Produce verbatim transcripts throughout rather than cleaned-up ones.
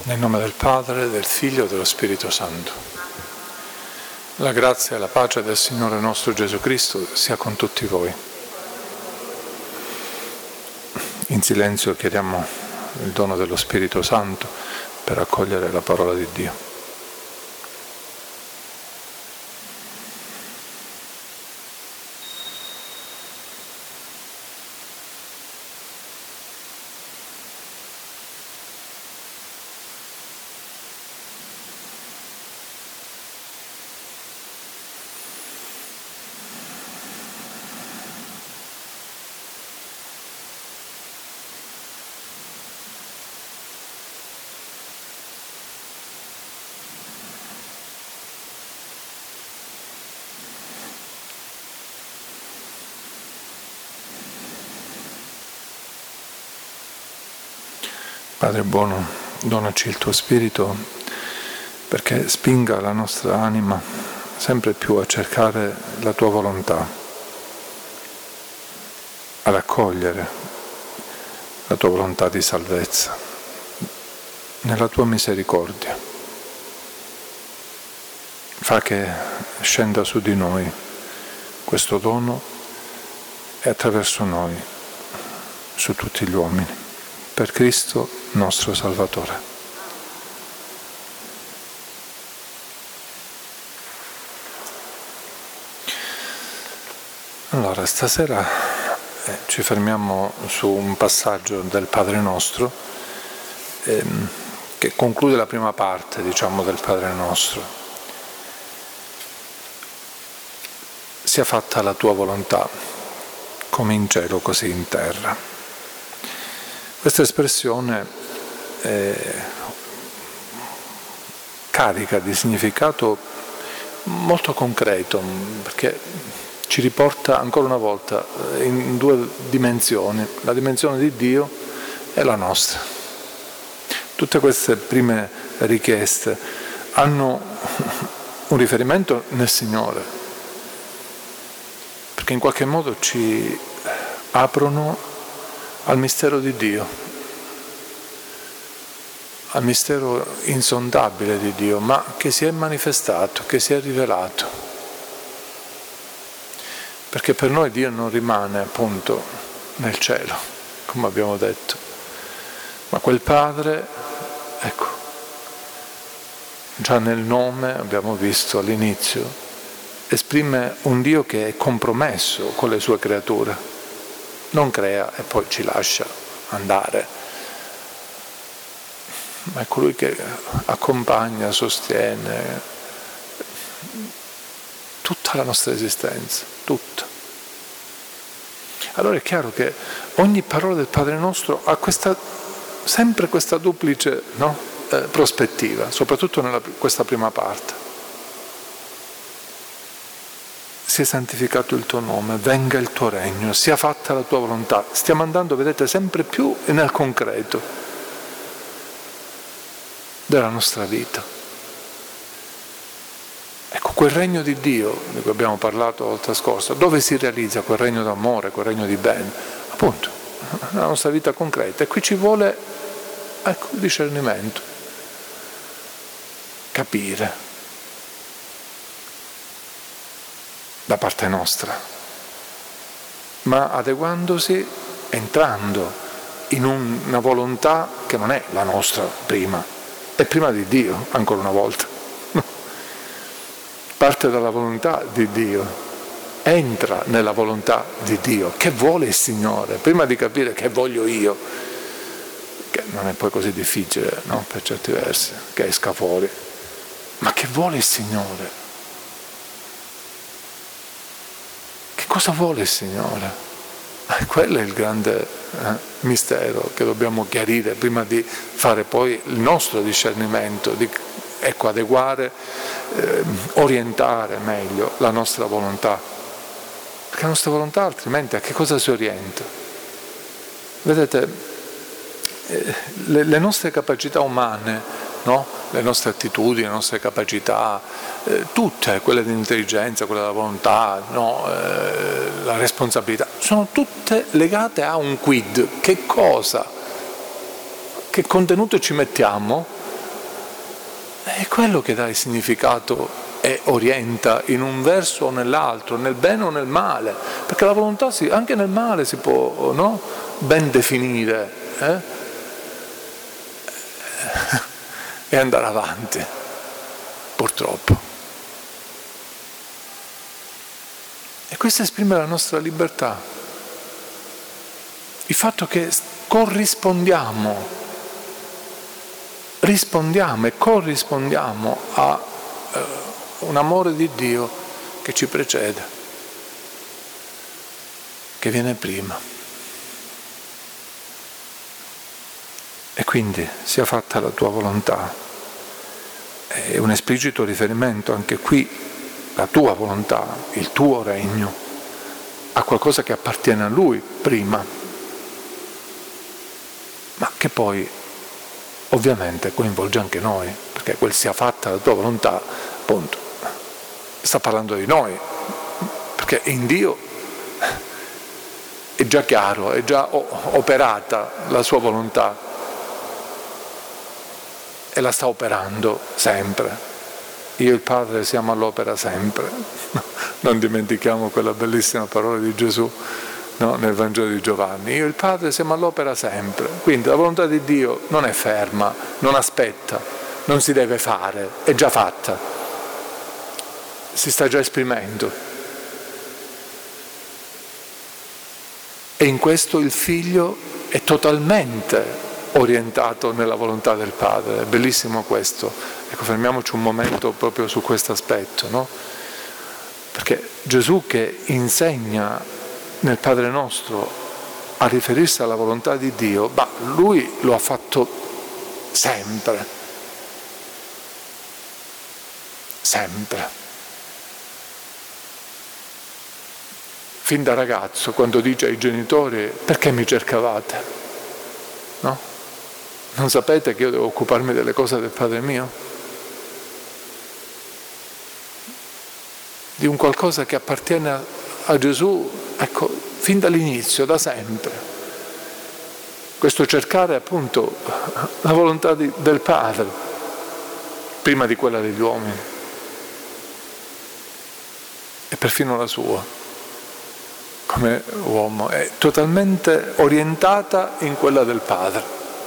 Nel nome del Padre, del Figlio e dello Spirito Santo. La grazia e la pace del Signore nostro Gesù Cristo sia con tutti voi. In silenzio chiediamo il dono dello Spirito Santo per accogliere la parola di Dio. Padre buono, donaci il tuo Spirito perché spinga la nostra anima sempre più a cercare la tua volontà, ad accogliere la tua volontà di salvezza, nella tua misericordia. Fa che scenda su di noi questo dono e attraverso noi su tutti gli uomini. Per Cristo nostro Salvatore. Allora, stasera eh, ci fermiamo su un passaggio del Padre Nostro ehm, che conclude la prima parte, diciamo, del Padre Nostro. Sia fatta la tua volontà, come in cielo, così in terra. Questa espressione è carica di significato molto concreto, perché ci riporta ancora una volta in due dimensioni, la dimensione di Dio e la nostra. Tutte queste prime richieste hanno un riferimento nel Signore, perché in qualche modo ci aprono al mistero di Dio, al mistero insondabile di Dio, ma che si è manifestato, che si è rivelato. Perché per noi Dio non rimane appunto nel cielo, come abbiamo detto, ma quel Padre, ecco, già nel nome, abbiamo visto all'inizio, esprime un Dio che è compromesso con le sue creature. Non crea e poi ci lascia andare, ma è colui che accompagna, sostiene tutta la nostra esistenza, tutta. Allora è chiaro che ogni parola del Padre nostro ha questa, sempre questa duplice no? eh, prospettiva, soprattutto nella questa prima parte. Sia santificato il tuo nome, venga il tuo regno, sia fatta la tua volontà. Stiamo andando, vedete, sempre più nel concreto della nostra vita. Ecco, quel regno di Dio, di cui abbiamo parlato la volta scorsa, dove si realizza quel regno d'amore, quel regno di bene? Appunto, nella nostra vita concreta. E qui ci vuole, ecco, discernimento, capire. Da parte nostra, ma adeguandosi, entrando in una volontà che non è la nostra prima, è prima di Dio, ancora una volta. Parte dalla volontà di Dio, entra nella volontà di Dio. Che vuole il Signore? Prima di capire che voglio io, che non è poi così difficile, no? Per certi versi, che esca fuori, ma che vuole il Signore? Cosa vuole il Signore? Eh, quello è il grande eh, mistero che dobbiamo chiarire prima di fare poi il nostro discernimento, di ecco, adeguare, eh, orientare meglio la nostra volontà. Perché la nostra volontà altrimenti a che cosa si orienta? Vedete, eh, le, le nostre capacità umane, no? Le nostre attitudini, le nostre capacità, eh, tutte, quelle di intelligenza, quelle della volontà, no? eh, la responsabilità, sono tutte legate a un quid. Che cosa? Che contenuto ci mettiamo È quello che dà il significato e orienta in un verso o nell'altro, nel bene o nel male, perché la volontà si, anche nel male si può, no, ben definire, eh? E andare avanti, purtroppo. E questo esprime la nostra libertà, il fatto che corrispondiamo, rispondiamo e corrispondiamo a eh, un amore di Dio che ci precede, che viene prima. E quindi sia fatta la tua volontà. È un esplicito riferimento anche qui, la tua volontà, il tuo regno, a qualcosa che appartiene a Lui prima, ma che poi ovviamente coinvolge anche noi, perché quel sia fatta la tua volontà, appunto, sta parlando di noi, perché in Dio è già chiaro, è già operata la sua volontà e la sta operando sempre. Io e il Padre siamo all'opera sempre. Non dimentichiamo quella bellissima parola di Gesù, no? Nel Vangelo di Giovanni. Io e il Padre siamo all'opera sempre. Quindi la volontà di Dio non è ferma, non aspetta, non si deve fare, è già fatta. Si sta già esprimendo. E in questo il Figlio è totalmente orientato nella volontà del Padre. È bellissimo questo. Ecco, fermiamoci un momento proprio su questo aspetto, no? Perché Gesù che insegna nel Padre nostro a riferirsi alla volontà di Dio, ma Lui lo ha fatto sempre, sempre. Fin da ragazzo, quando dice ai genitori: perché mi cercavate? No? Non sapete che io devo occuparmi delle cose del Padre mio? Di un qualcosa che appartiene a, a Gesù, ecco, fin dall'inizio, da sempre. Questo cercare appunto la volontà di, del Padre, prima di quella degli uomini, e perfino la sua, come uomo, è totalmente orientata in quella del Padre.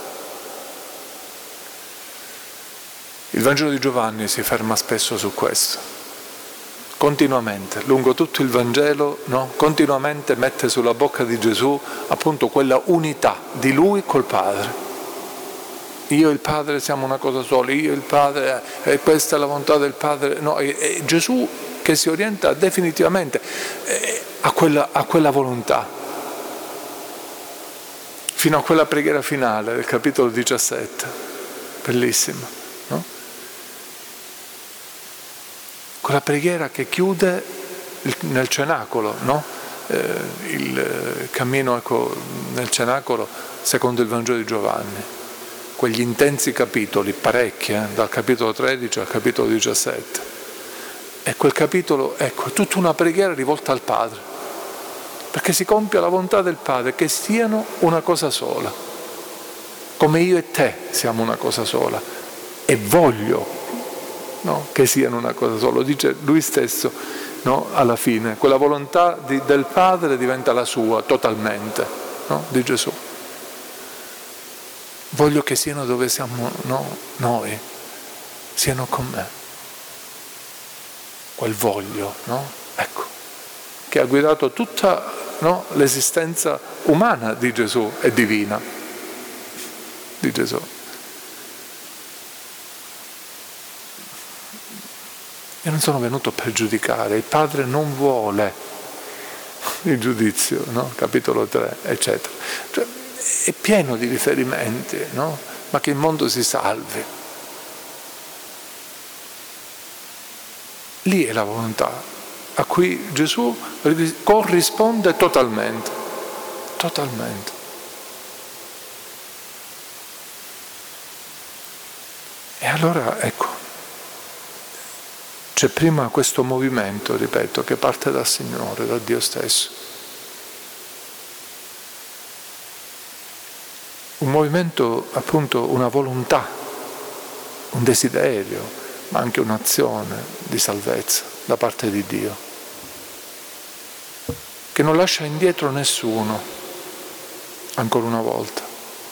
Il Vangelo di Giovanni si ferma spesso su questo. Continuamente, lungo tutto il Vangelo, no? Continuamente mette sulla bocca di Gesù appunto quella unità di Lui col Padre. Io e il Padre siamo una cosa sola, io e il Padre, e questa è la volontà del Padre. No, è, è Gesù che si orienta definitivamente eh, a, quella, a quella volontà, fino a quella preghiera finale del capitolo diciassette, bellissima, no? Quella preghiera che chiude il, nel cenacolo, no? eh, il cammino, ecco, nel cenacolo secondo il Vangelo di Giovanni, quegli intensi capitoli, parecchi, eh, dal capitolo tredici al capitolo diciassette, e quel capitolo, ecco, è tutta una preghiera rivolta al Padre, perché si compie la volontà del Padre, che siano una cosa sola, come io e te siamo una cosa sola, e voglio, no, che siano una cosa sola. Lo dice lui stesso, no, alla fine. Quella volontà di, del Padre diventa la sua totalmente, no, di Gesù. Voglio che siano dove siamo, no, noi, siano con me. Quel voglio, no? Ecco, che ha guidato tutta, no, l'esistenza umana di Gesù e divina di Gesù. Io non sono venuto per giudicare, il Padre non vuole il giudizio, no? Capitolo tre, eccetera. Cioè, è pieno di riferimenti, no? Ma che il mondo si salvi. Lì è la volontà a cui Gesù corrisponde totalmente, totalmente. E allora, ecco, c'è prima questo movimento, ripeto, che parte dal Signore, da Dio stesso. Un movimento, appunto, una volontà un desiderio, ma anche un'azione di salvezza da parte di Dio, che non lascia indietro nessuno, ancora una volta.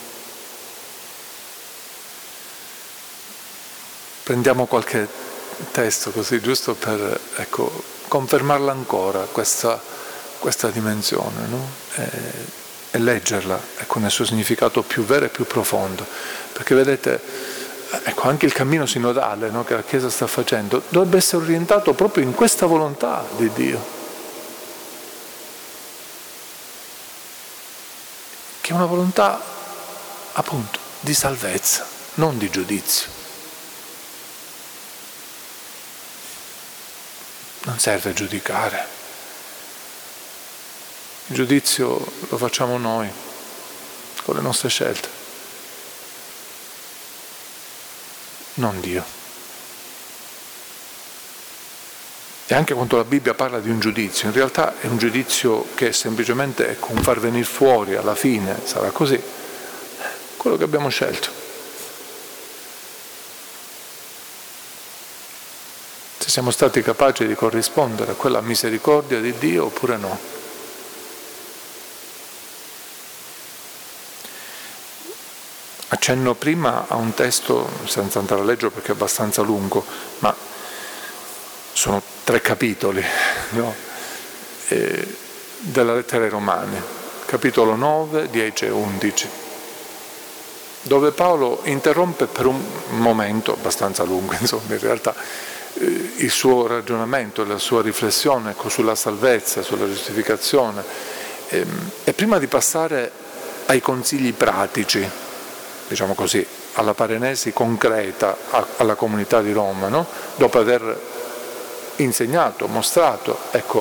Prendiamo qualche testo così, giusto per ecco, confermarla ancora, questa, questa dimensione, no? e, e leggerla ecco, nel suo significato più vero e più profondo. Perché vedete, ecco, anche il cammino sinodale, no, che la Chiesa sta facendo dovrebbe essere orientato proprio in questa volontà di Dio, che è una volontà appunto di salvezza, non di giudizio. Non serve giudicare. Il giudizio lo facciamo noi, con le nostre scelte, non Dio. E anche quando la Bibbia parla di un giudizio, in realtà è un giudizio che semplicemente è un far venire fuori, alla fine sarà così, quello che abbiamo scelto. Se siamo stati capaci di corrispondere a quella misericordia di Dio oppure no. Accenno prima a un testo, senza andare a leggere perché è abbastanza lungo, ma sono tre capitoli, no? eh, della lettera ai Romani, capitolo nove, dieci e undici, dove Paolo interrompe per un momento abbastanza lungo, insomma, in realtà, eh, il suo ragionamento, la sua riflessione ecco, sulla salvezza, sulla giustificazione, eh, e prima di passare ai consigli pratici, diciamo così, alla parenesi concreta alla comunità di Roma, no? Dopo aver insegnato, mostrato, ecco,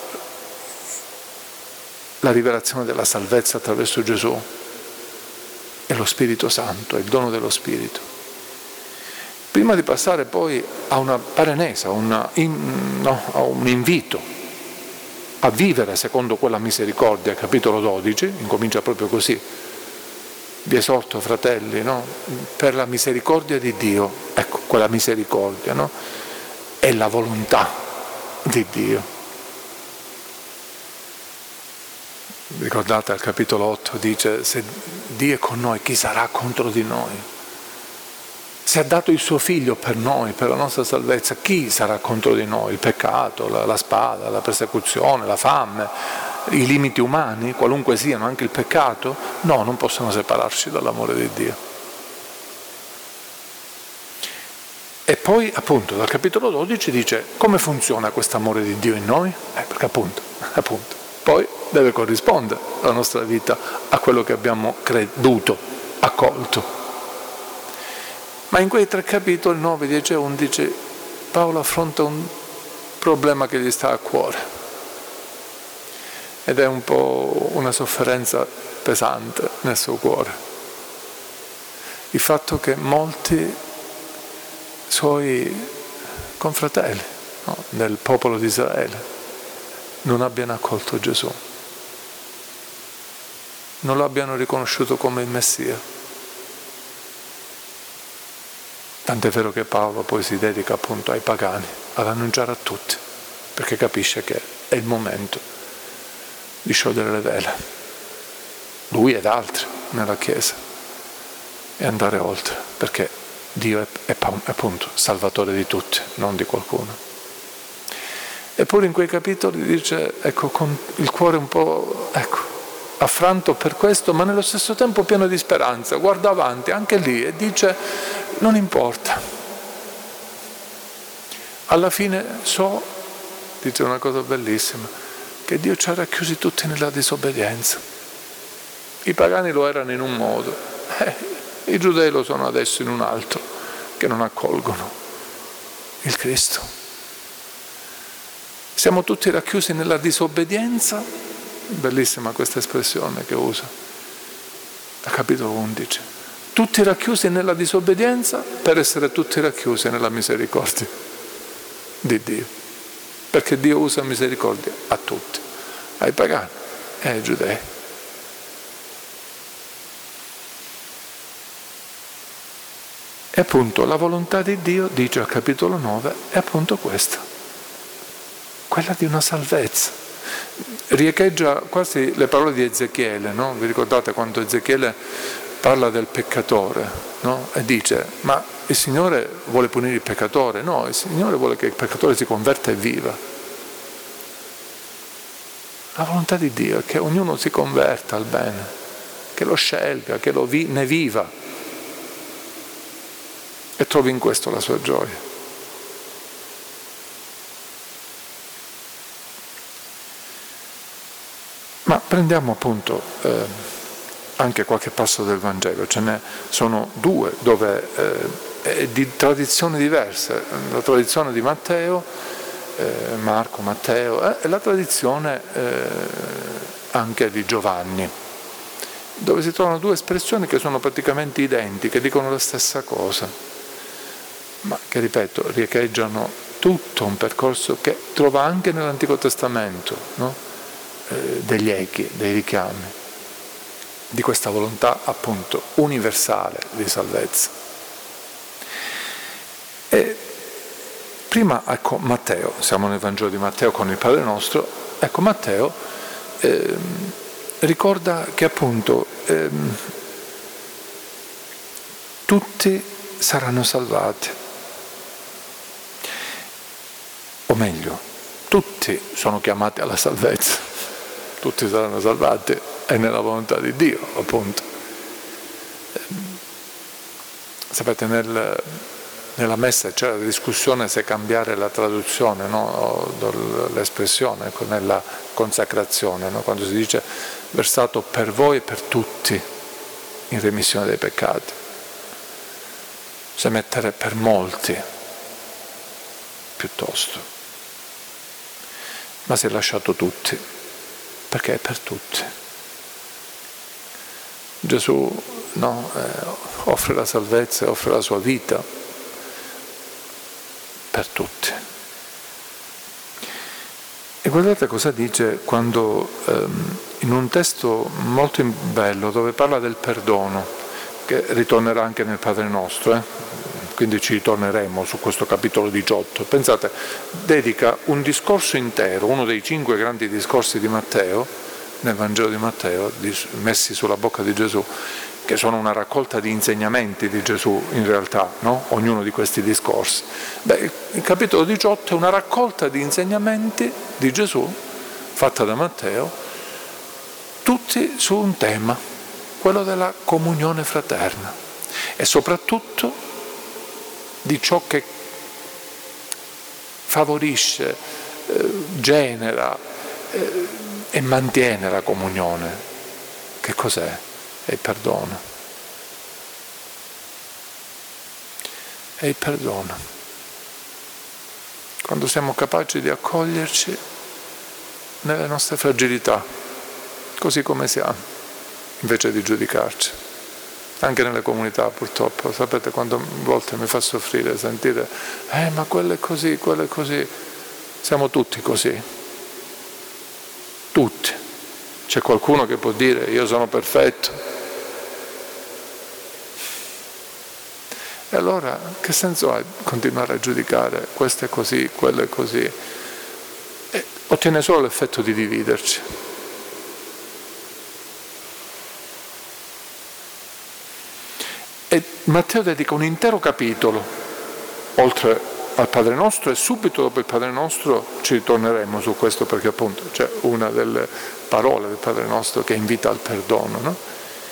la rivelazione della salvezza attraverso Gesù e lo Spirito Santo, è il dono dello Spirito. Prima di passare poi a una parenesa, a, una, in, no, a un invito a vivere secondo quella misericordia, capitolo dodici, incomincia proprio così. Vi esorto, fratelli, no? Per la misericordia di Dio, ecco, quella misericordia, no? È la volontà di Dio. Ricordate al capitolo otto dice: se Dio è con noi, chi sarà contro di noi? Se ha dato il suo figlio per noi, per la nostra salvezza, chi sarà contro di noi? Il peccato, la, la spada, la persecuzione, la fame, i limiti umani, qualunque siano, anche il peccato? No, non possono separarci dall'amore di Dio. E poi appunto dal capitolo dodici dice come funziona questo amore di Dio in noi? Eh, perché appunto, appunto, poi deve corrispondere la nostra vita a quello che abbiamo creduto, accolto. Ma in quei tre capitoli, nove, dieci e undici, Paolo affronta un problema che gli sta a cuore. Ed è un po' una sofferenza pesante nel suo cuore. Il fatto che molti suoi confratelli, no, del popolo di Israele non abbiano accolto Gesù, non lo abbiano riconosciuto come il Messia. Tant'è vero che Paolo poi si dedica appunto ai pagani, ad annunciare a tutti, perché capisce che è il momento di sciogliere le vele, lui ed altri nella Chiesa, e andare oltre, perché Dio è, è, è appunto salvatore di tutti, non di qualcuno. Eppure in quei capitoli dice, ecco, con il cuore un po', ecco, affranto per questo, ma nello stesso tempo pieno di speranza, guarda avanti anche lì e dice non importa, alla fine so, dice una cosa bellissima, che Dio ci ha racchiusi tutti nella disobbedienza. I pagani lo erano in un modo, eh, i giudei lo sono adesso in un altro, che non accolgono il Cristo. Siamo tutti racchiusi nella disobbedienza, bellissima questa espressione che usa, a capitolo undici. Tutti racchiusi nella disobbedienza per essere tutti racchiusi nella misericordia di Dio. Perché Dio usa misericordia a tutti, ai pagani e ai giudei. E appunto la volontà di Dio, dice al capitolo nove, è appunto questa, quella di una salvezza. Riecheggia quasi le parole di Ezechiele, no? Vi ricordate quando Ezechiele parla del peccatore, no? E dice, ma il Signore vuole punire il peccatore? No, il Signore vuole che il peccatore si converta e viva. La volontà di Dio è che ognuno si converta al bene, che lo scelga, che lo vi- ne viva e trovi in questo la sua gioia. Ma prendiamo appunto eh, anche qualche passo del Vangelo, ce ne sono due dove eh, è di tradizioni diverse, la tradizione di Matteo, eh, Marco, Matteo, eh, e la tradizione eh, anche di Giovanni, dove si trovano due espressioni che sono praticamente identiche, dicono la stessa cosa, ma che, ripeto, riecheggiano tutto un percorso che trova anche nell'Antico Testamento, no? eh, degli echi, dei richiami, di questa volontà appunto universale di salvezza. E prima, ecco, Matteo, siamo nel Vangelo di Matteo con il Padre Nostro, ecco Matteo eh, ricorda che appunto eh, tutti saranno salvati, o meglio, tutti sono chiamati alla salvezza, tutti saranno salvati, è nella volontà di Dio, appunto. Sapete, nel, nella messa c'è la discussione se cambiare la traduzione, no? L'espressione, ecco, nella consacrazione, no? Quando si dice versato per voi e per tutti in remissione dei peccati, se mettere per molti piuttosto, ma si è lasciato tutti, perché è per tutti. Gesù no, eh, offre la salvezza e offre la sua vita per tutti. E guardate cosa dice quando ehm, in un testo molto bello dove parla del perdono, che ritornerà anche nel Padre Nostro, eh? Quindi ci ritorneremo su questo capitolo diciotto. Pensate, dedica un discorso intero, uno dei cinque grandi discorsi di Matteo, nel Vangelo di Matteo, messi sulla bocca di Gesù, che sono una raccolta di insegnamenti di Gesù in realtà, no? Ognuno di questi discorsi. Beh, il capitolo diciotto è una raccolta di insegnamenti di Gesù, fatta da Matteo, tutti su un tema, quello della comunione fraterna e soprattutto di ciò che favorisce, eh, genera eh, e mantiene la comunione. Che cos'è? È il perdono. È il perdono. Quando siamo capaci di accoglierci nelle nostre fragilità, così come siamo, invece di giudicarci. Anche nelle comunità purtroppo, sapete quante volte mi fa soffrire sentire eh ma quello è così, quello è così. Siamo tutti così. Tutti. C'è qualcuno che può dire io sono perfetto. E allora che senso ha continuare a giudicare questo è così, quello è così? E ottiene solo l'effetto di dividerci. E Matteo dedica un intero capitolo, oltre al Padre Nostro, e subito dopo il Padre Nostro ci ritorneremo su questo perché appunto c'è una delle parole del Padre Nostro che invita al perdono, no?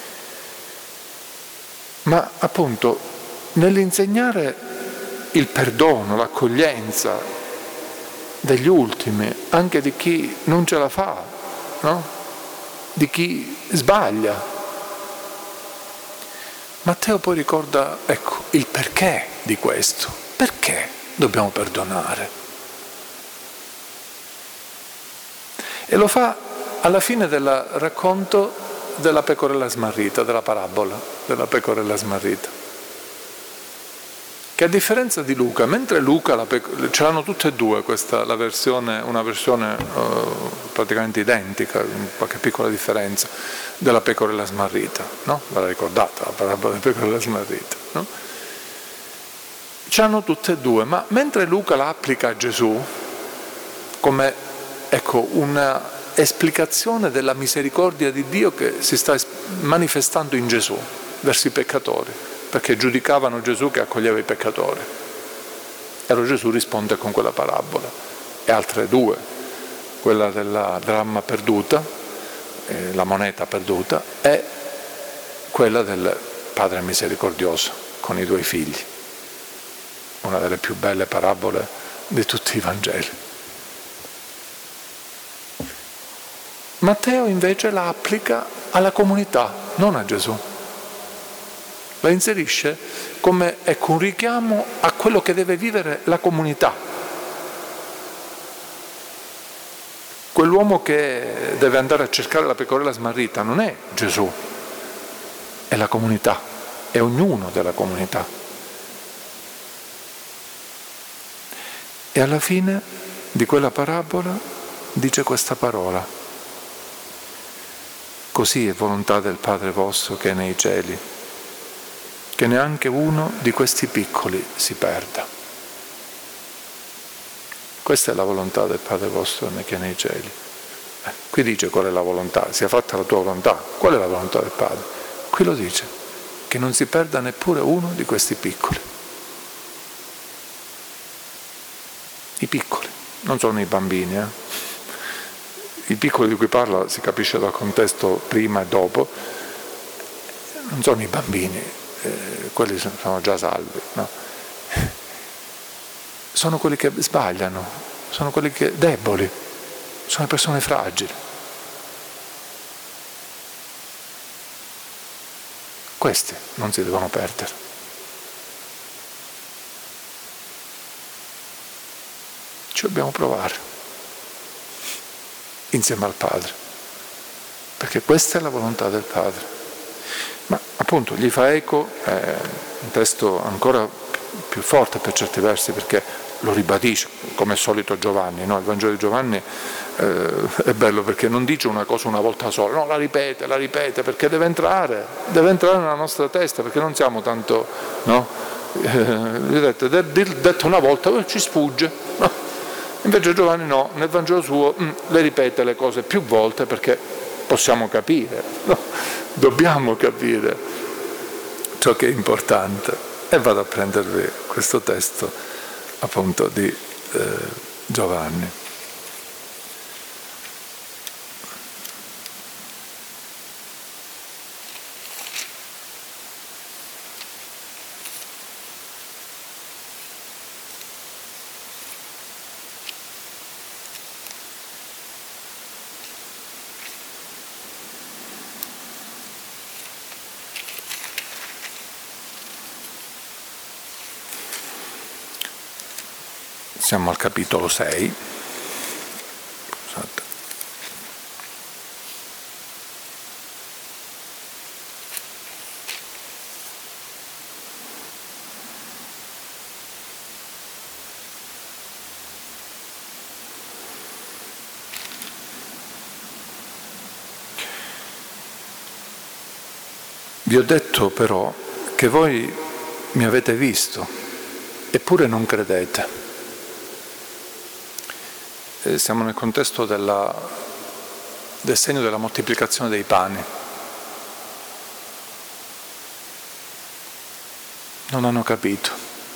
Ma appunto nell'insegnare il perdono, l'accoglienza degli ultimi, anche di chi non ce la fa, no? Di chi sbaglia, Matteo poi ricorda, ecco, il perché di questo. Perché dobbiamo perdonare? E lo fa alla fine del racconto della pecorella smarrita, della parabola della pecorella smarrita. Che a differenza di Luca, mentre Luca la pec- ce l'hanno tutte e due questa, la versione, una versione uh, praticamente identica, qualche piccola differenza, della pecorella smarrita, no? Ve la ricordate, la parabola della pecorella smarrita, no? c'hanno tutte e due, ma mentre Luca la applica a Gesù come, ecco, una esplicazione della misericordia di Dio che si sta manifestando in Gesù verso i peccatori, perché giudicavano Gesù che accoglieva i peccatori. E allora Gesù risponde con quella parabola. E altre due, quella della dramma perduta, eh, la moneta perduta, e quella del Padre misericordioso con i due figli, una delle più belle parabole di tutti i Vangeli. Matteo invece la applica alla comunità, non a Gesù. La inserisce come, ecco, un richiamo a quello che deve vivere la comunità. Quell'uomo che deve andare a cercare la pecorella smarrita non è Gesù, è la comunità, è ognuno della comunità. E alla fine di quella parabola dice questa parola: così è volontà del Padre vostro che è nei cieli, che neanche uno di questi piccoli si perda. Questa è la volontà del Padre vostro che è nei cieli. Eh, qui dice qual è la volontà, sia fatta la tua volontà. Qual è la volontà del Padre? Qui lo dice, che non si perda neppure uno di questi piccoli. I piccoli, non sono i bambini, eh? I piccoli di cui parla, si capisce dal contesto prima e dopo, non sono i bambini, eh, quelli sono già salvi, no? Sono quelli che sbagliano, sono quelli che deboli, sono le persone fragili. Questi non si devono perdere. Ci dobbiamo provare insieme al Padre, perché questa è la volontà del Padre. Ma appunto gli fa eco eh, un testo ancora più forte per certi versi, perché lo ribadisce, come al solito Giovanni, no? Il Vangelo di Giovanni eh, è bello perché non dice una cosa una volta sola, no, la ripete, la ripete, perché deve entrare, deve entrare nella nostra testa, perché non siamo tanto, no? Eh, detto una volta, oh, ci sfugge, no? Invece Giovanni no, nel Vangelo suo mh, le ripete le cose più volte perché possiamo capire, no? Dobbiamo capire ciò che è importante. E vado a prendervi questo testo appunto di eh, Giovanni. Siamo al capitolo sei. Scusate. Vi ho detto però che voi mi avete visto, eppure non credete. Siamo nel contesto della, del segno della moltiplicazione dei pani. Non hanno capito.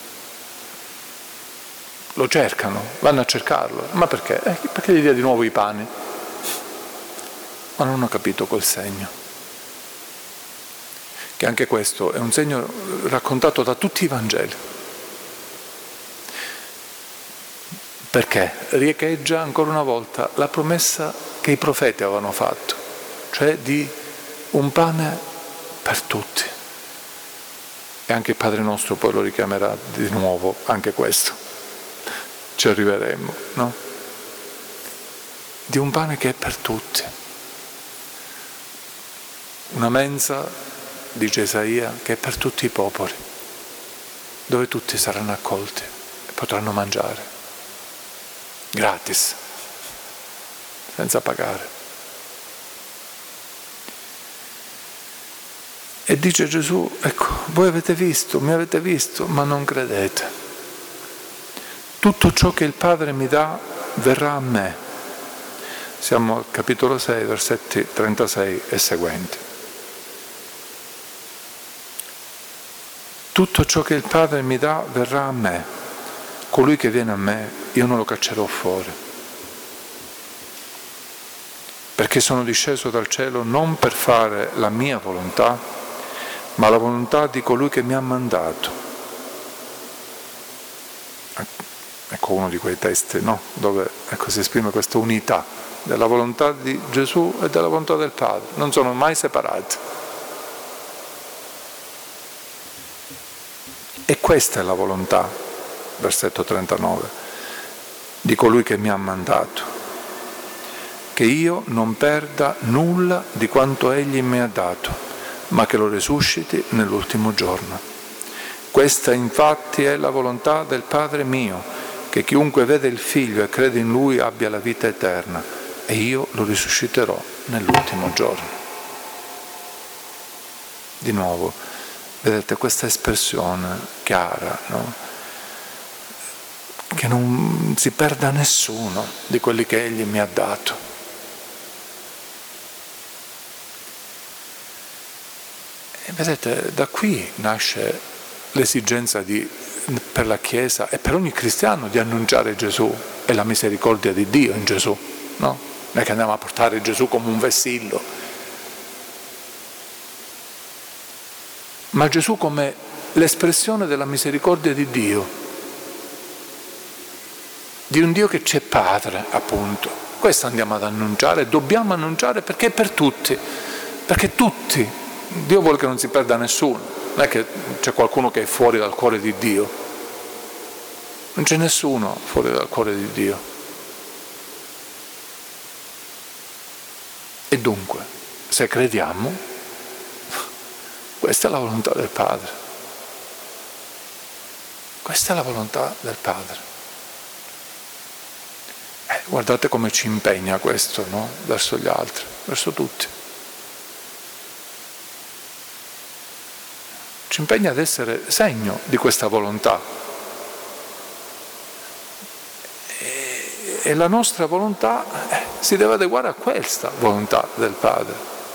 Lo cercano, vanno a cercarlo. Ma perché? Eh, perché gli dia di nuovo i pani? Ma non hanno capito quel segno. Che anche questo è un segno raccontato da tutti i Vangeli. Perché riecheggia ancora una volta la promessa che i profeti avevano fatto, cioè di un pane per tutti. E anche il Padre nostro poi lo richiamerà di nuovo, anche questo. Ci arriveremo, no? Di un pane che è per tutti. Una mensa, dice Isaia, che è per tutti i popoli, dove tutti saranno accolti e potranno mangiare. Gratis, senza pagare. E dice Gesù, ecco, voi avete visto, mi avete visto, ma non credete. Tutto ciò che il Padre mi dà verrà a me. Siamo al capitolo sei, versetti trentasei e seguenti. Tutto ciò che il Padre mi dà verrà a me. Colui che viene a me, io non lo caccerò fuori. Perché sono disceso dal cielo non per fare la mia volontà, ma la volontà di colui che mi ha mandato. Ecco uno di quei testi, no? Dove ecco, si esprime questa unità della volontà di Gesù e della volontà del Padre. Non sono mai separati. E questa è la volontà, versetto trentanove, di colui che mi ha mandato, che io non perda nulla di quanto egli mi ha dato, ma che lo risusciti nell'ultimo giorno. Questa infatti è la volontà del Padre mio, che chiunque vede il Figlio e crede in Lui abbia la vita eterna, e io lo risusciterò nell'ultimo giorno. Di nuovo, vedete questa espressione chiara, no? Che non si perda nessuno di quelli che Egli mi ha dato. E vedete, da qui nasce l'esigenza di, per la Chiesa e per ogni cristiano di annunciare Gesù e la misericordia di Dio in Gesù, no? Non è che andiamo a portare Gesù come un vessillo, ma Gesù come l'espressione della misericordia di Dio, di un Dio che c'è Padre, appunto. Questo andiamo ad annunciare, dobbiamo annunciare perché è per tutti, perché tutti, Dio vuole che non si perda nessuno, non è che c'è qualcuno che è fuori dal cuore di Dio, non c'è nessuno fuori dal cuore di Dio. E dunque, se crediamo, questa è la volontà del Padre. Questa è la volontà del Padre. Eh, guardate come ci impegna questo, no? Verso gli altri, verso tutti. Ci impegna ad essere segno di questa volontà. E, e la nostra volontà eh, si deve adeguare a questa volontà del Padre.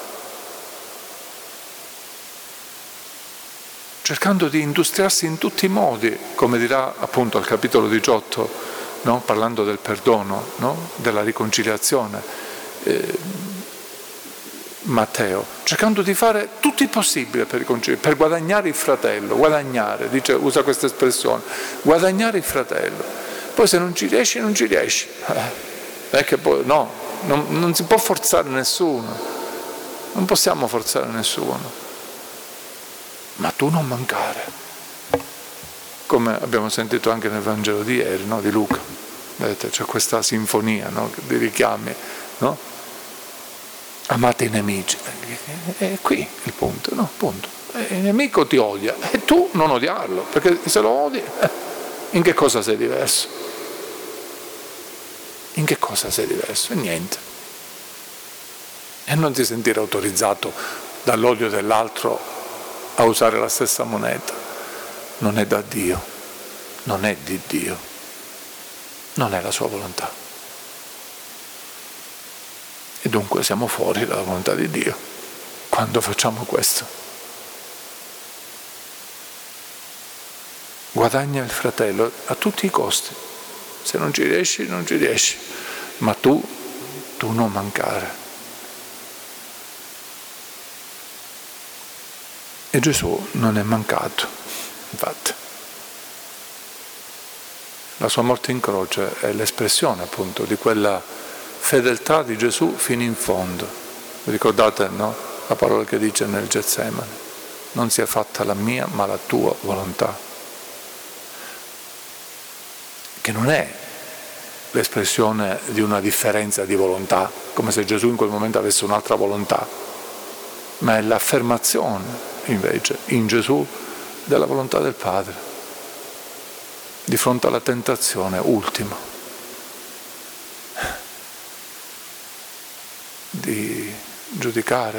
Cercando di industriarsi in tutti i modi, come dirà appunto al capitolo diciotto, no? Parlando del perdono, no? Della riconciliazione, eh, Matteo, cercando di fare tutto il possibile per riconciliare, per guadagnare il fratello, guadagnare, dice, usa questa espressione, guadagnare il fratello. Poi se non ci riesci, non ci riesci. Eh, è che poi, no, non, non si può forzare nessuno, non possiamo forzare nessuno. Ma tu non mancare, come abbiamo sentito anche nel Vangelo di ieri, no? Di Luca. Vedete, c'è questa sinfonia, no? Di richiami, no? Amate i nemici. È qui il punto, no? Punto. Il nemico ti odia e tu non odiarlo, perché se lo odi, eh, in che cosa sei diverso? In che cosa sei diverso? Niente. E non ti sentire autorizzato dall'odio dell'altro a usare la stessa moneta. Non è da Dio, non è di Dio, non è la sua volontà. E dunque siamo fuori dalla volontà di Dio quando facciamo questo. Guadagna il fratello a tutti i costi. Se non ci riesci, non ci riesci, ma tu, tu non mancare. E Gesù non è mancato, infatti. La sua morte in croce è l'espressione appunto di quella fedeltà di Gesù fino in fondo. Vi ricordate, no? La parola che dice nel Getsemani: non sia fatta la mia ma la tua volontà. Che non è l'espressione di una differenza di volontà, come se Gesù in quel momento avesse un'altra volontà, ma è l'affermazione invece in Gesù della volontà del Padre di fronte alla tentazione ultima di giudicare,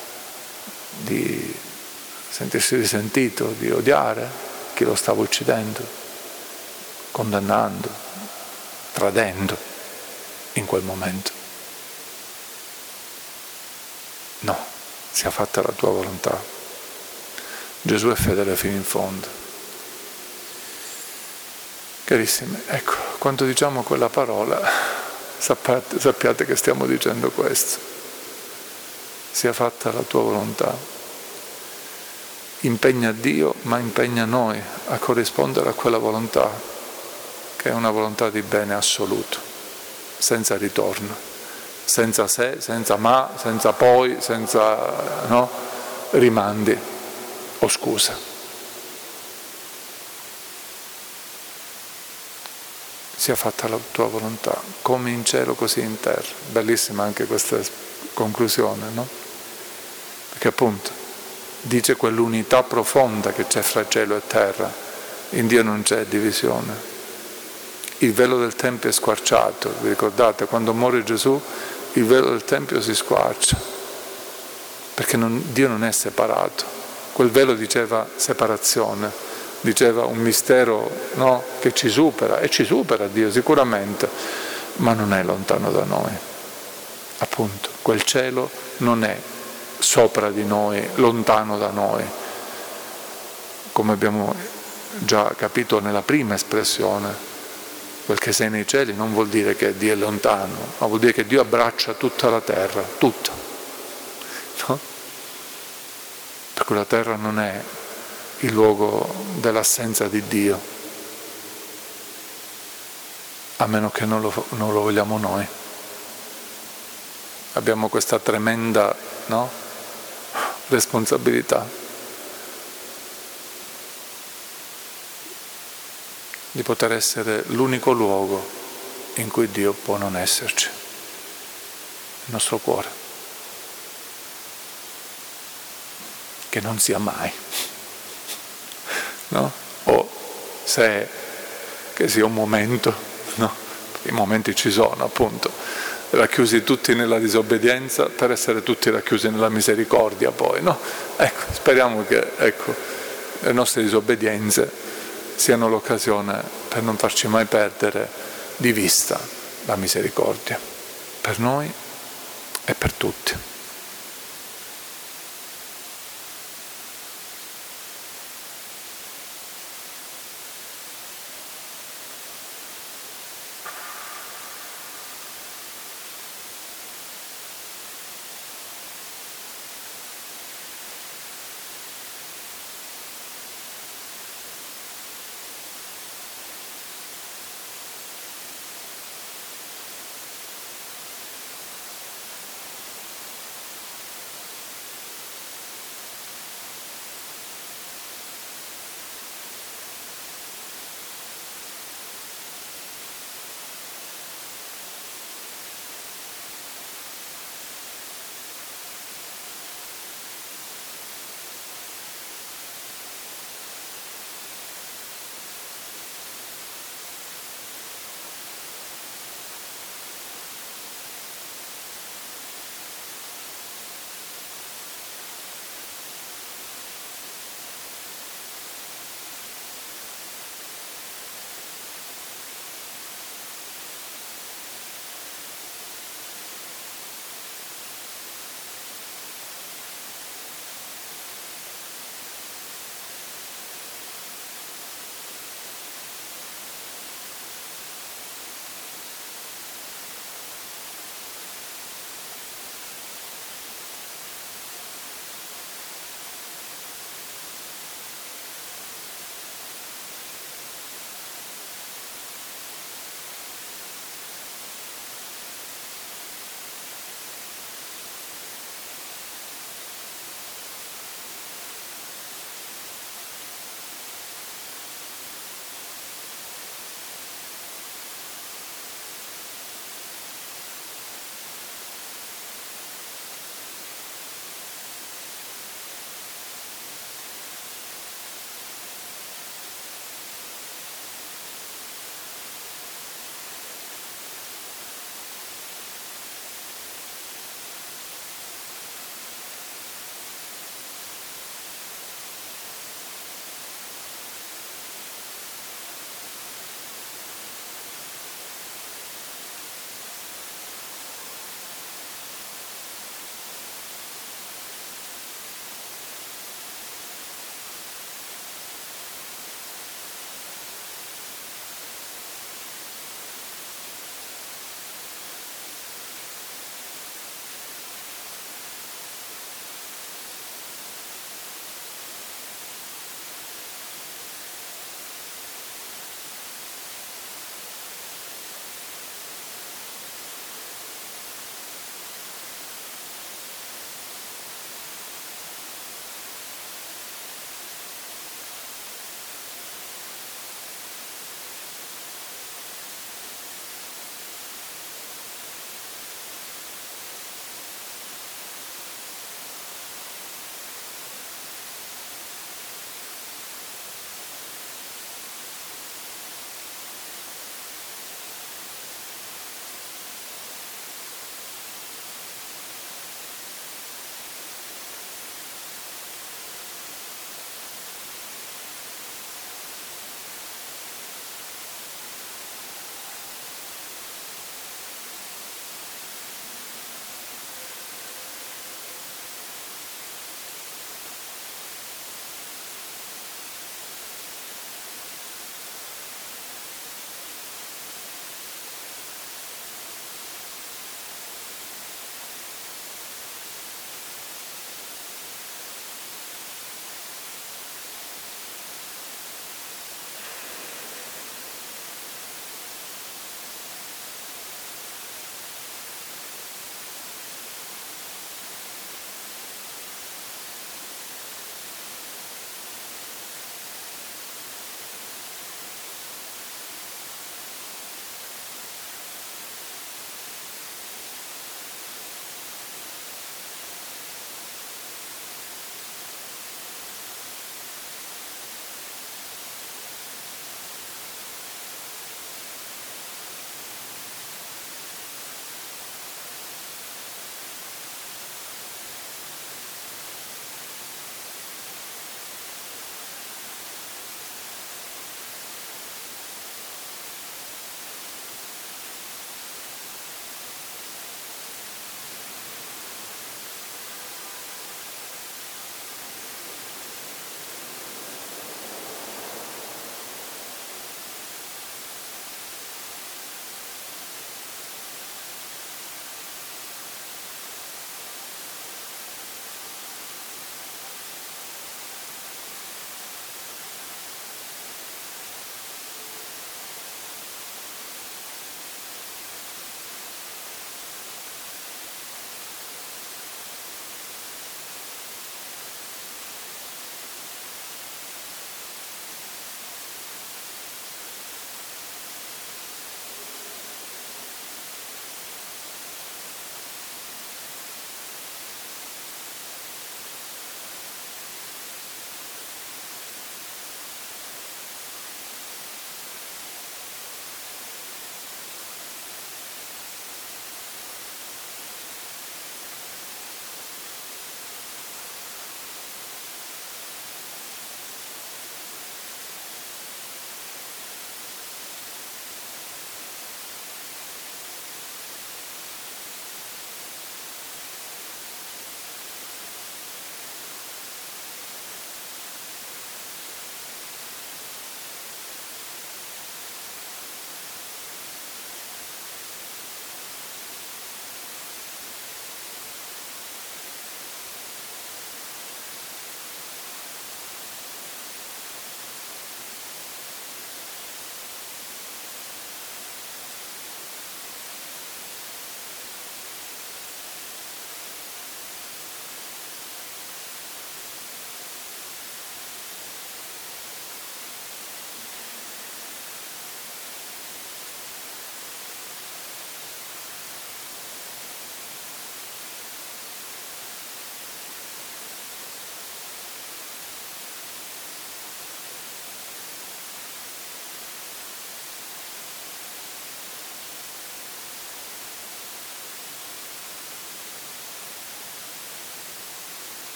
di sentirsi risentito, di odiare chi lo stava uccidendo, condannando, tradendo in quel momento. No, sia fatta la tua volontà. Gesù è fedele fino in fondo. Carissimi, ecco, quando diciamo quella parola, sappiate, sappiate che stiamo dicendo questo. Sia fatta la tua volontà. Impegna Dio, ma impegna noi a corrispondere a quella volontà, che è una volontà di bene assoluto, senza ritorno, senza se, senza ma, senza poi, senza no, rimandi o scuse. Sia fatta la tua volontà, come in cielo così in terra. Bellissima anche questa conclusione, no? Perché appunto dice quell'unità profonda che c'è fra cielo e terra. In Dio non c'è divisione. Il velo del Tempio è squarciato, vi ricordate? Quando muore Gesù il velo del Tempio si squarcia, perché non, Dio non è separato. Quel velo diceva separazione, diceva un mistero, no, che ci supera, e ci supera Dio sicuramente, ma non è lontano da noi. Appunto, quel cielo non è sopra di noi, lontano da noi, come abbiamo già capito nella prima espressione. Quel che sei nei cieli non vuol dire che Dio è lontano, ma vuol dire che Dio abbraccia tutta la terra, tutta, no? Perché la terra non è il luogo dell'assenza di Dio, a meno che non lo, non lo vogliamo noi. Abbiamo questa tremenda, no, responsabilità di poter essere l'unico luogo in cui Dio può non esserci, il nostro cuore, che non sia mai. No? O se che sia un momento, no? I momenti ci sono, appunto, racchiusi tutti nella disobbedienza per essere tutti racchiusi nella misericordia poi, no? Ecco, speriamo che ecco, le nostre disobbedienze siano l'occasione per non farci mai perdere di vista la misericordia, per noi e per tutti.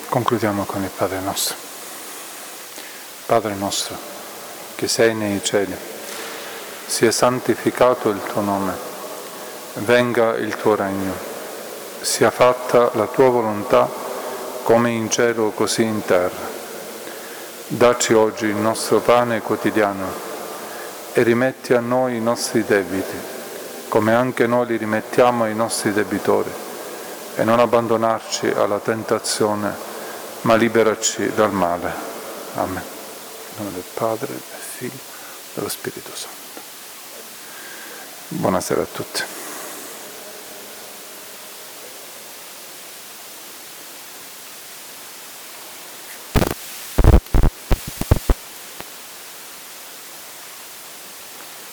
Concludiamo con il Padre nostro. Padre nostro, che sei nei cieli, sia santificato il tuo nome, venga il tuo regno, sia fatta la tua volontà come in cielo così in terra. Dacci oggi il nostro pane quotidiano e rimetti a noi i nostri debiti, come anche noi li rimettiamo ai nostri debitori, e non abbandonarci alla tentazione, ma liberaci dal male. Amen. In nome del Padre, del Figlio e dello Spirito Santo. Buonasera a tutti.